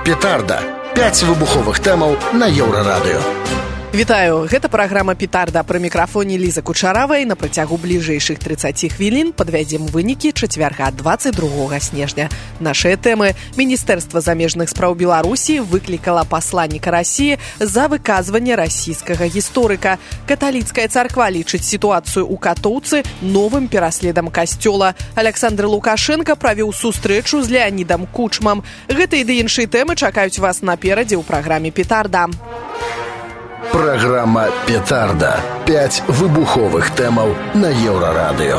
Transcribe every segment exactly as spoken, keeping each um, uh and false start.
Петарда. пяць выбуховых тэмаў на Еўрарадыё. Вітаю, гэта праграма «Петарда», пры мікрафоне Ліза Кучаравай. На працягу бліжэйшых трыццаці хвілін падвядзем вынікі чацвярга дваццаць другога снежня. Нашыя тэмы. Міністэрства замежных спраў Беларусі выклікала пасланніка Расіі за выказванне расійскага гісторыка. Каталіцкая царква лічыць сітуацыю ў Катоўцы новым пераследам касцёла. Александр Лукашенко правіў сустрэчу з Леанідам Кучмам. Гэта і ды іншыя тэмы чакаюць вас наперадзе ў праграме «Петарда». Праграма «Петарда». пяць выбуховых тэмаў на Еўрарадыё.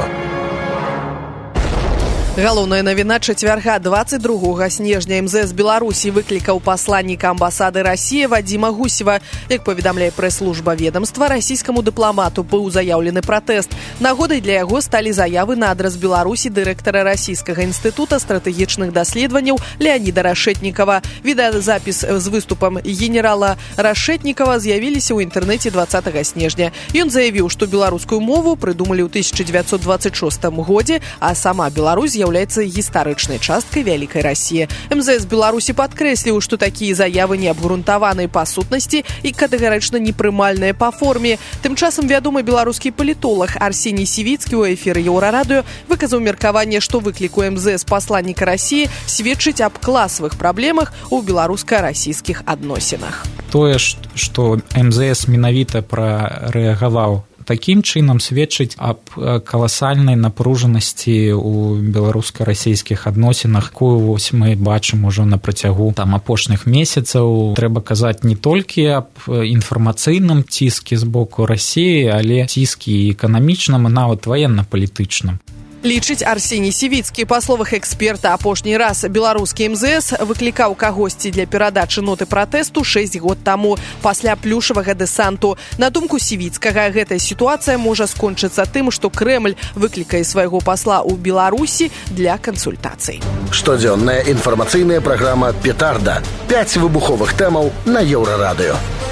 Галоўная навіна чацвярга дваццаць другога снежня. эм зэ эс Беларусі выклікаў пасланніка амбасады Расіі Вадзіма Гусева. Як паведамляе прэс-служба ведамства, расійскаму дыпламату быў заяўлены пратэст. Нагодай для яго сталі заявы на адрас Беларусі дырэктара Расійскага інстытута стратэгічных даследаванняў Леаніда Рашэтнікава. Відэазапіс з выступам генерала Рашэтнікава з'явіліся ў інтэрнэце дваццатага снежня. Ён заявіў, што беларускую мову прыдумалі ў тысяча дзевяцьсот дваццаць шостым годзе, а сама Беларусь з'яўляецца гістарычнай часткай вялікай Расіі. эм зэ эс Беларусі падкрэсліў, што такія заявы не абгрунтаваныя па сутнасці і катэгарычна непрымальныя па форме. Тым часам вядомы беларускі палітолаг Арсеній Сівіцкі ў эфіры Еўрарадыё выказаў меркаванне, што выкліку эм зэ эс пасланніка Расіі сведчыць аб класавых праблемах у беларуска-расійскіх адносінах. Тое, што эм зэ эс менавіта прарэагаваў такім чынам, сведчыць аб каласальнай напружанасці ў беларуска-расійскіх адносінах, якую вось мы бачым ужо на працягу там апошніх месяцаў. Трэба казаць не толькі аб інфармацыйным ціскі з боку Расіі, але ціскі эканамічным і нават ваенна-палітычным. Лічыць Арсеній Сівіцкі. Па словах эксперта, апошні раз беларускі эм зэ эс выклікаў кагосьці для перадачы ноты пратэсту шэсць год таму, пасля плюшавага дэсанту. На думку Сівіцкага, гэтая сітуацыя можа скончыцца тым, што Крэмль выклікае свайго пасла ў Беларусі для кансультацый. Штодзённая інфармацыйная праграма «Петарда». пяць выбуховых тэмаў на Еўрарадыё.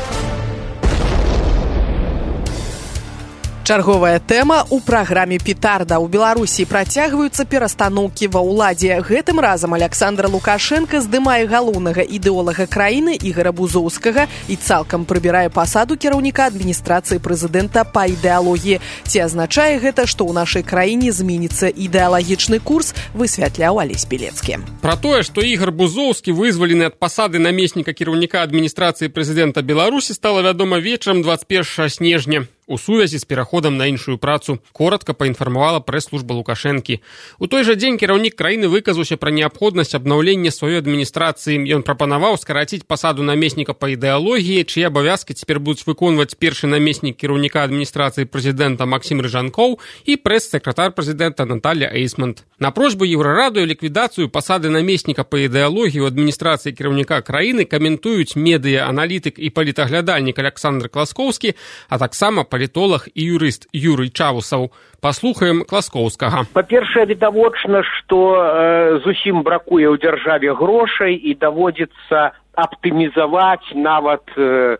Чарговая тэма ў праграме «Петарда». У Беларусі працягваюцца перастаноўкі ва ўладзе. Гэтым разам Александр Лукашенко здымае галоўнага ідэолага краіны Ігара Бузоўскага і цалкам прыбірае пасаду кіраўніка адміністрацыі прэзідэнта па ідэалогіі. Ці азначае гэта, што ў нашай краіне зменіцца ідэалагічны курс, высвятляў Алесь Белецкі. Пра тое, што Ігар Бузоўскі вызвалены ад пасады намесніка кіраўніка адміністрацыі прэзідэнта Беларусі, стала вядома вечарам дваццаць першага снежня. У сувязі з пераходам на іншую працу, коратка паінфармавала прэс-служба Лукашэнкі. У той жа дзень кіраўнік краіны выказаўся пра неабходнасць абнаўлення сваёй адміністрацыі. Ён прапанаваў скараціць пасаду намесніка па ідэалогіі, чые абавязкі цяпер будуць выконваць першы намеснік кіраўніка адміністрацыі прэзідэнта Максім Рыжанкоў і прэс-сакратар прэзідэнта Наталля Эйсмонт. На просьбу Еўрарадыё ліквідацыю пасады намесніка па ідэалогіі ў адміністрацыі кіраўніка краіны каментуюць медыа-аналітык і палітаглядальнік Александр Класкоўскі, а таксама палітолог і юрыст Юрый Чавусаў. Паслухаем Класкоўскага. Па-першае, відавочна, што э, зусім бракуе ў дзяржаве грошай і даводзіцца аптымізаваць нават э,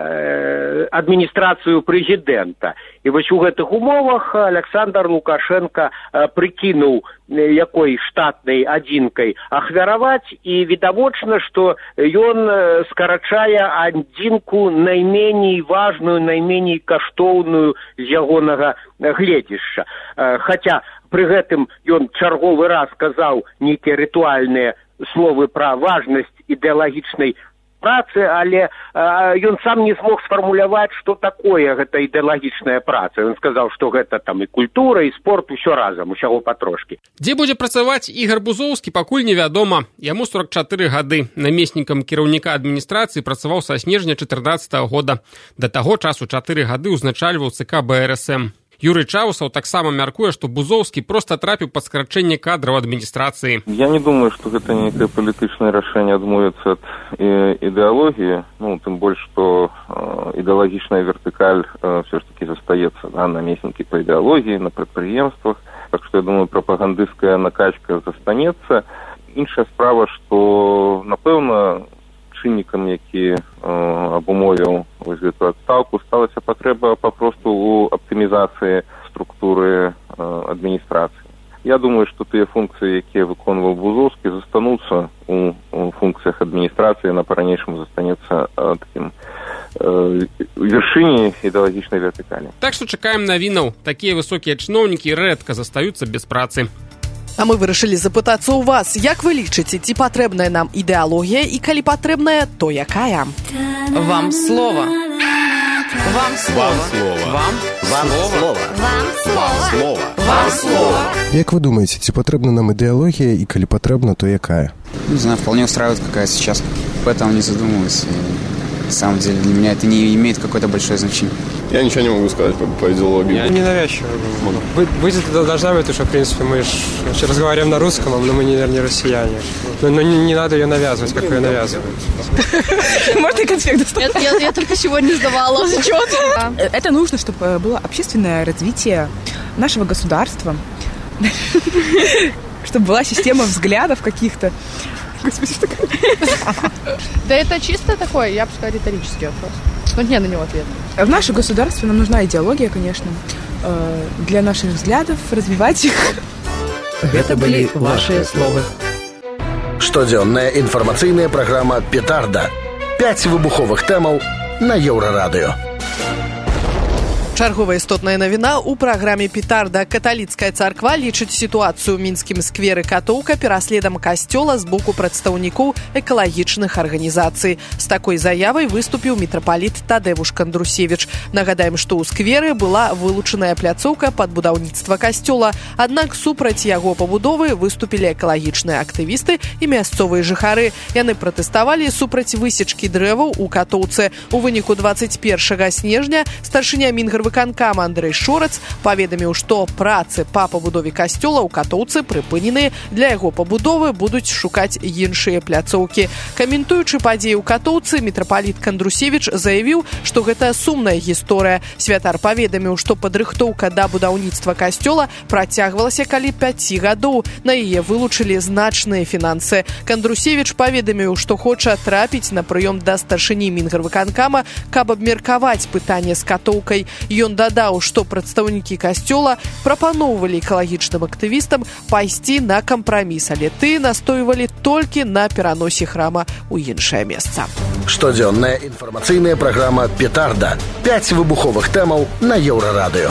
э, адміністрацыю прэзідэнта. І вось у гэтых умовах Александр Лукашенко э, прыкінуў, якой штатнай адзінкай ахвяраваць, і відавочна, што ён скарачае адзінку найменей важную, найменей каштоўную з ягонага гледзішча. Хаця пры гэтым ён чарговы раз сказаў нейкія рытуальныя словы пра важнасць ідэалагічнай працы, але э, ён сам не змог сфармуляваць, што такое гэта ідэалагічная праца. Ён сказаў, што гэта там і культура, і спорт, усё разам, усяго патрошкі. Дзе будзе працаваць Ігар Бузоўскі, пакуль невядома. Яму сорок чатыры гады. Намеснікам кіраўніка адміністрацыі працаваў са снежня чатырнаццатага года. Да таго часу чатыры гады ўзначальваў ЦК Бэ Эр Эс Эм. Юрый Чавусаў таксама мяркуе, што Бузоўскі проста трапіў пад скарачэнне кадраў адміністрацыі. Я не думаю, што гэта нейкае палітычнае рашэнне адмовіцца ад ідэалогіі, ну, тым больш, што э, ідэалагічная вертыкаль э, все ж таки застаецца, да, намеснікі па ідэалогіі, на прадпрыемствах, так што, я думаю, прапагандысцкая накачка застанецца. Іншая справа, што, напэўна, чыннікам, які э, абумовіў вось гэту адстаўку, сталася патрэба папросту ў аптымізацыі структуры э, адміністрацыі. Я думаю, што тыя функцыі, якія выконваў Бузоўскі, застануцца ў, ў функцыях адміністрацыі. администрации, она по-ранейшему застанется таким вершине ідэалагічнай вертыкалі. Так што чакаем навінаў. Такія высокія чыноўнікі рэдка застаюцца без працы. А мы вырашылі запытацца ў вас, як вы лічыце, ці патрэбная нам ідэалогія і калі патрэбная, то якая? Вам слова. Вам слова. Вам слова. Вам слова. Вам слова. Як вы думаете, ці патрэбна нам ідэалогія і калі патрэбна, то якая? Не знаю, вполне устраивает, какая сейчас. Об этом не задумываюсь. На самом деле для меня это не имеет какое-то большое значение. Я ничего не могу сказать по, по идеологии. Я не навязчиво думаю. Быть, быть это должна быть, потому что, в принципе, мы ж разговариваем на русском, но мы, наверное, не россияне. Но, но не, не надо ее навязывать, как ее навязывают. Можно и конспект достать? Я, я, я только сегодня сдавала зачет. Это нужно, чтобы было общественное развитие нашего государства. Чтобы была система взглядов каких-то. Господи, что такое? Да это чисто такой, я бы сказала, риторический вопрос. Но нет на него ответа. В наше государство нам нужна идеология, конечно, для наших взглядов, развивать их. Это были ваши слова. Штодзённая інфармацыйная праграма «Петарда». Пяць выбуховых тэмаў на Еўрарадыё. Чарговая істотная навіна ў праграме «Петарда». Каталіцкая царква лічыць сітуацыю ў мінскім скверы Катоўка пераследам касцёла з боку прадстаўнікоў экалагічных арганізацый. З такой заявай выступіў мітрапаліт Тадэвуш Кандрусевіч. Нагадаем, што ў скверы была вылучаная пляцоўка пад будаўніцтва касцёла. Аднак супраць яго пабудовы выступілі экалагічныя актывісты і мясцовыя жыхары. Яны пратэставалі супраць высечкі дрэваў у Катоўцы. У выніку дваццаць першага снежня старшыня Мінгарвыканкама Андрэй Шорац паведаміў, што працы па пабудове касцёла ў Катоўцы прыпыненыя. Для яго пабудовы будуць шукаць іншыя пляцоўкі. Каментуючы падзеі ў Катоўцы, мітрапаліт Кандрусевіч заявіў, што гэта сумная гісторыя. Святар паведаміў, што падрыхтоўка да будаўніцтва касцёла працягвалася каля пяці гадоў. На яе вылучылі значныя фінансы. Кандрусевіч паведаміў, што хоча трапіць на прыём да старшыні Мінгарвыканкама, каб абмеркаваць пытанне з Катоўкай. Ён дадаў, што прадстаўнікі касцёла прапаноўвалі экалагічным актывістам пайсці на кампраміс, але тыя настойвалі толькі на пераносе храма ў іншае месца. Штодзённая інфармацыйная праграма «Петарда». Пяць выбуховых тэмаў на Еўрарадыё.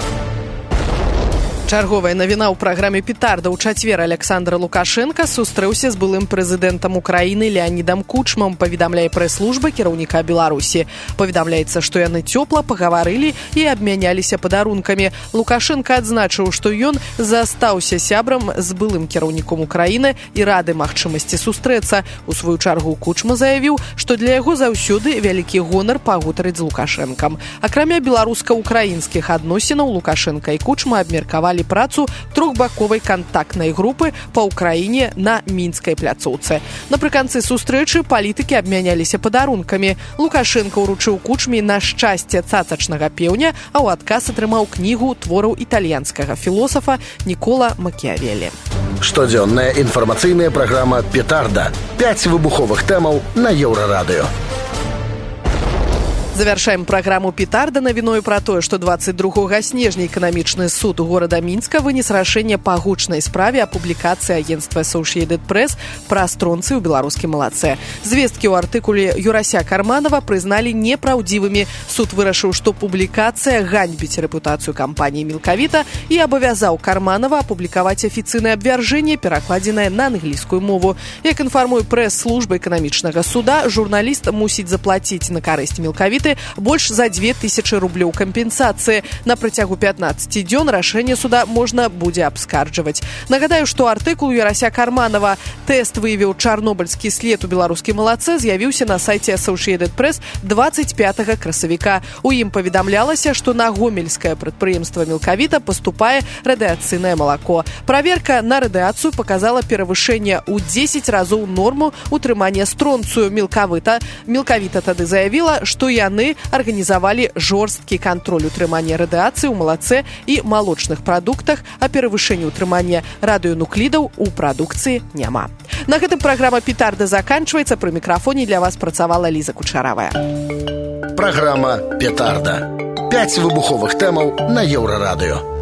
Чарговая навіна ў праграме «Петарда». У чацвер Александр Лукашенко сустрэўся з былым прэзідэнтам Украіны Леанідам Кучмам, паведамляе прэс-служба кіраўніка Беларусі. Паведамляецца, што яны цёпла пагаварылі і абмяняліся падарункамі. Лукашенко адзначыў, што ён застаўся сябрам з былым кіраўніком Украіны і рады магчымасці сустрэцца. У сваю чаргу Кучма заявіў, што для яго заўсёды вялікі гонар пагутарыць з Лукашэнкам. Акрамя беларуска-украінскіх адносінаў, Лукашенко і Кучма абмеркавалі працу трохбаковай кантактнай групы па ўкраіне на мінскай пляцоўцы. Напрыканцы сустрэчы палітыкі абмяняліся падарункамі. Лукашенко ўручыў Кучме на шчасце цацачнага пеўня, а ў адказ атрымаў кнігу твораў італьянскага філосафа Нікола Макіявелі. Штодзённая інфармацыйная праграма «Петарда». Пяць выбуховых тэмаў на Еўрарадыё. Завяршаем праграму «Петарда» навіною пра тое, што дваццаць другога снежня эканамічны суд горада Мінска вынес рашэнне па гучнай справе о публікацыі агенцтва Associated Press пра стронцый у беларускім малаце. Звесткі ў артыкуле Юрася Карманова прызналі непраўдзівымі. Суд вырашыў, што публікацыя ганьбіць рэпутацыю кампаніі «Мілкавіта» і абавязаў Карманова апублікаваць афіцыйнае абвяржэнне, перакладзенае на англійскую мову. Як інфармуе прэс-служба эканамічнага суда, журналіст мусіць заплаціць на карысць «Мілкавіта» больш за дзве тысячы рублёў кампенсацыі. На працягу пятнаццаці дзён рашэнне суда можна будзе абскарджваць. Нагадаю, што артыкул Юрася Карманова «Тэст выявіў чарнобыльскі след у беларускім малаце» з'явіўся на сайце Associated Press дваццаць пятага красавіка. У ім паведамлялася, што на гомельскае прадпрыемства «Мілкавіта» паступае радыяцыйнае малако. Праверка на радыяцыю паказала перавышэнне ў дзесяць разоў норму утрымання стронцыю. «Мілкавіта». «Мілкавіта» тады заявіла, што яны арганізавалі жорсткі кантроль утрымання радыяцыі ў малаце і малочных прадуктах, а перавышэння утрымання радыёнуклідаў у прадукцыі няма. На гэтым праграма «Петарда» заканчваецца. Пры мікрафоне для вас працавала Ліза Кучаравая. Праграма «Петарда». Пяць выбуховых тэмаў на Еўрарадыё.